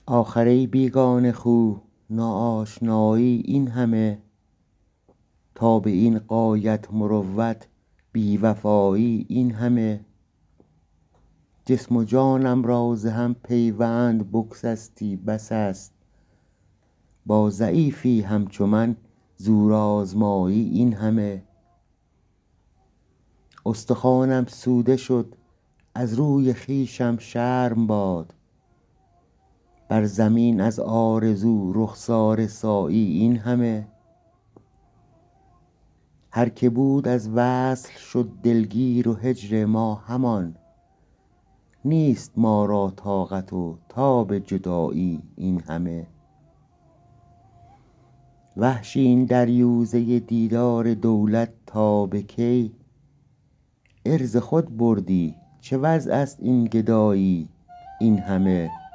آخر ای بیگانه خو ناآشنایی این همه، تا به این غایت مروت بی وفایی این همه. جسم و جانم را ز هم پیوند بگسستی بس است، با ضعیفی همچو من زور آزمایی این همه. استخوانم سوده شد از روی خویشم شرم باد، بر زمین از آرزو رخساره سایی این همه. هر که بود از وصل شد دلگیر و هجر ما همان، نیست ما را طاقت و تاب جدایی این همه. وحشی این دریوزه دیدار دولت تا به کی، عرض خود بردی چه وضع است این گدایی این همه.